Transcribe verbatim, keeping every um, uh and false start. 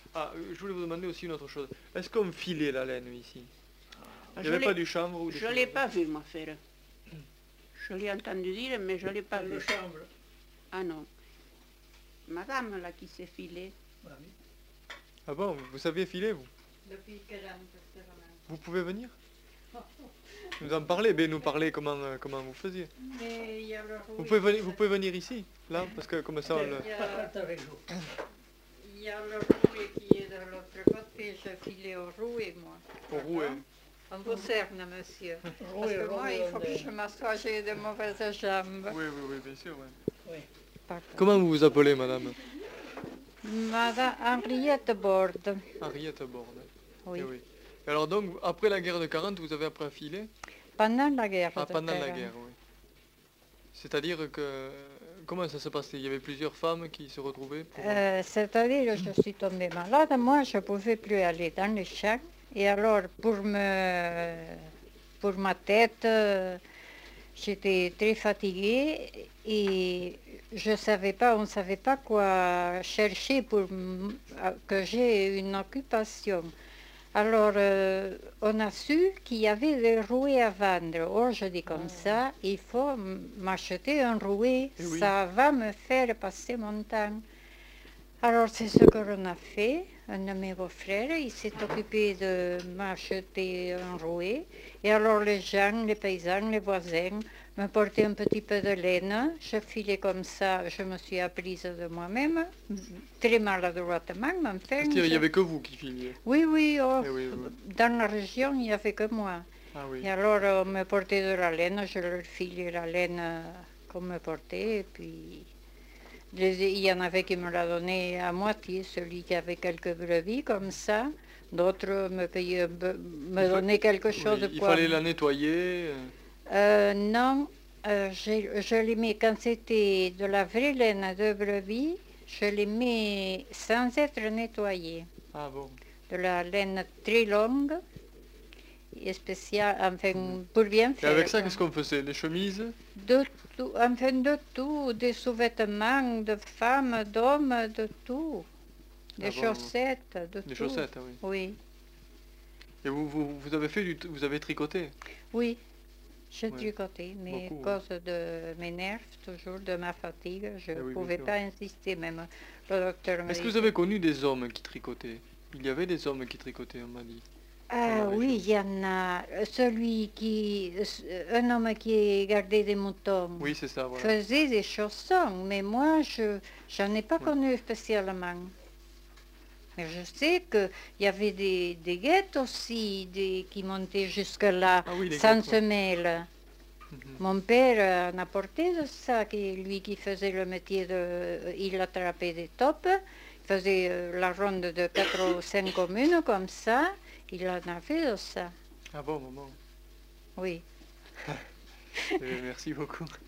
Ah, euh, je voulais vous demander aussi une autre chose. Est-ce qu'on filait la laine ici? Il n'y Je avait l'ai- pas du chanvre ou des Je choses ne l'ai comme pas vu, moi, faire. Je l'ai entendu dire, mais je ne l'ai pas Le vu. chanvre. Ah non. Madame, là, qui s'est filée. Ah oui. Ah bon, vous saviez filer, vous? Depuis quelle année? Vous pouvez venir nous en parler, ben nous parler comment, euh, comment vous faisiez. Mais il y a le Vous rouille. pouvez, venir, vous pouvez venir ici, là, parce que comme ça on le... Il y a- Partez avec vous. Il y a le rouille qui est de l'autre côté, je filais au rouille, moi. Au rouet. On vous cerne, monsieur. Parce Rouille, que moi, rouille, il faut on que est- je m'assoie, j'ai de mauvaises jambes. Oui, oui, oui, bien sûr, ouais. Oui. Pardon. Comment vous vous appelez, madame? Madame Henriette Borde. Henriette Borde. Oui. Eh oui. Et alors donc, après la guerre de quarante, vous avez appris à filer? Pendant la guerre. Ah, de pendant la quarante. guerre, oui. C'est-à-dire que... Comment ça se passait? Il y avait plusieurs femmes qui se retrouvaient pour... Euh, C'est-à-dire, je suis tombée malade. Moi, je ne pouvais plus aller dans les champs. Et alors, pour, me, pour ma tête, euh, j'étais très fatiguée et je savais pas, on ne savait pas quoi chercher pour m- à- que j'ai une occupation. Alors, euh, on a su qu'il y avait des rouets à vendre. Or, je dis comme ça, il faut m- m'acheter un rouet, Eh oui. ça va me faire passer mon temps. Alors, c'est ce qu'on a fait. Un de mes beaux-frères, il s'est occupé de m'acheter un rouet. Et alors, les gens, les paysans, les voisins me portaient un petit peu de laine. Je filais comme ça, je me suis apprise de moi-même, très maladroitement, mais enfin... C'est-à-dire il je- n'y avait que vous qui filiez? Oui, oui, oh, Eh oui, oui. dans la région, il n'y avait que moi. Ah oui. Et alors, on me portait de la laine, je leur filais la laine euh, qu'on me portait, et puis les- il y en avait qui me la donnaient à moitié, celui qui avait quelques brebis comme ça, d'autres me payaient, un peu- me Il fa- donnaient quelque chose Oui, de il quoi. fallait la nettoyer. euh, Euh, non, euh, j'ai- je les mets, quand c'était de la vraie laine de brebis, je les mets sans être nettoyée. Ah bon. De la laine très longue et spéciale, enfin, pour bien Et faire. avec ça, quoi. qu'est-ce qu'on faisait? Les chemises? De tout, enfin de tout, des sous-vêtements de femmes, d'hommes, de tout. Des Ah bon, chaussettes, de Des tout. chaussettes, ah oui. Oui, Et vous, vous, vous avez fait du... t- Vous avez tricoté? oui. J'ai Ouais. tricoté, mais Beaucoup, à cause de mes nerfs, toujours de ma fatigue, je Eh ne oui, bien pouvais sûr. pas insister même. Le docteur me Est-ce que vous disait- avez connu des hommes qui tricotaient? Il y avait des hommes qui tricotaient, on m'a dit. Ah la oui, région? il y en a. Celui qui, un homme qui gardait des moutons. Oui, c'est ça, voilà. Faisait des chaussons, mais moi, je n'en ai pas Ouais. connu spécialement. Mais je sais qu'il y avait des, des guettes aussi des, qui montaient jusque-là, Ah oui, les sans guêtres, ouais. semelle. Mhm. Mon père en a porté de ça, qui, lui qui faisait le métier de... Il attrapait des taupes, il faisait euh, la ronde de quatre ou cinq communes comme ça, il en a fait de ça, Ah bon, maman. oui. Eh bien, merci beaucoup.